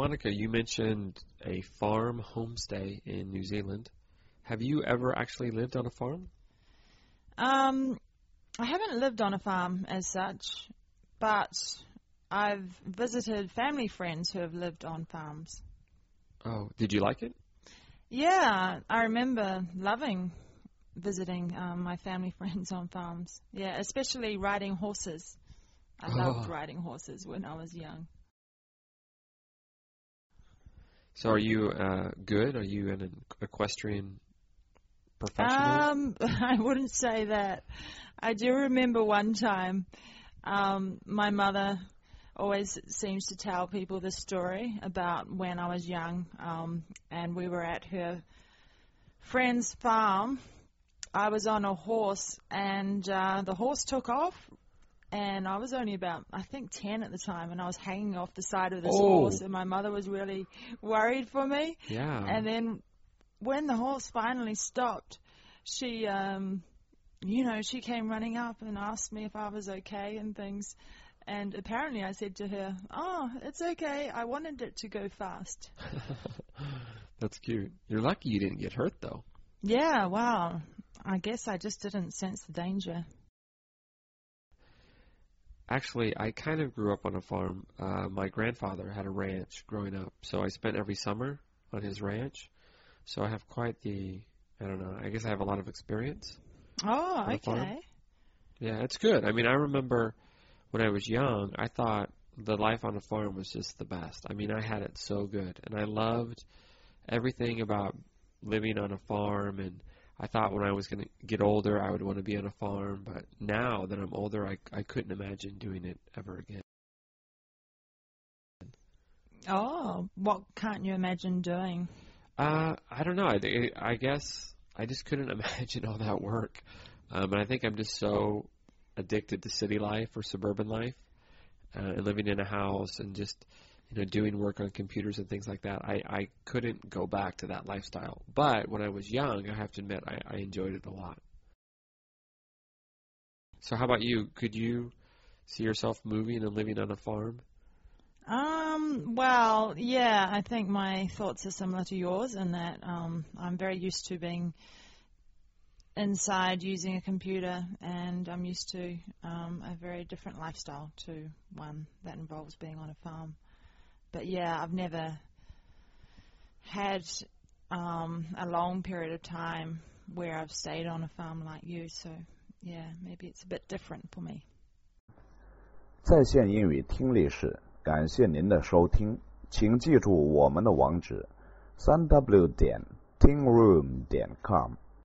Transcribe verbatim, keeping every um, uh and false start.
Monica, you mentioned a farm homestay in New Zealand. Have you ever actually lived on a farm? Um, I haven't lived on a farm as such, but I've visited family friends who have lived on farms. Oh, did you like it? Yeah, I remember loving visiting um, my family friends on farms. Yeah, especially riding horses. I Oh. loved riding horses when I was young. So are you uh, good? Are you an equestrian professional? Um, I wouldn't say that. I do remember one time, um, my mother always seems to tell people this story about when I was young, um, and we were at her friend's farm. I was on a horse, and uh, the horse took off, and I was only about, I think, ten at the time, and I was hanging off the side of this Oh. horse, and my mother was really worried for me. Yeah. And then when the horse finally stopped, she, um, you know, she came running up and asked me if I was okay and things. And apparently I said to her, oh, it's okay. I wanted it to go fast. That's cute. You're lucky you didn't get hurt, though. Yeah, wow. I guess I just didn't sense the danger. Actually, I kind of grew up on a farm. Uh, my grandfather had a ranch growing up, so I spent every summer on his ranch. So I have quite the, I don't know, I guess I have a lot of experience. Oh, on a farm. okay. Yeah, it's good. I mean, I remember when I was young, I thought the life on a farm was just the best. I mean, I had it so good, and I loved everything about living on a farm, and I thought when I was going to get older, I would want to be on a farm, but now that I'm older, I, I couldn't imagine doing it ever again. Oh, what can't you imagine doing? Uh, I don't know. I, I guess I just couldn't imagine all that work. Um, and I think I'm just so addicted to city life or suburban life uh, and living in a house and just, you know, doing work on computers and things like that. I, I couldn't go back to that lifestyle. But when I was young, I have to admit, I, I enjoyed it a lot. So how about you? Could you see yourself moving and living on a farm? Um, well, yeah, I think my thoughts are similar to yours in that um, I'm very used to being inside using a computer, and I'm used to um, a very different lifestyle to one that involves being on a farm. But yeah, I've never had um, a long period of time where I've stayed on a farm like you, so yeah, maybe it's a bit different for me. 在线英语听力室，感谢您的收听，请记住我们的网址：三 w 点 tingroom 点 com。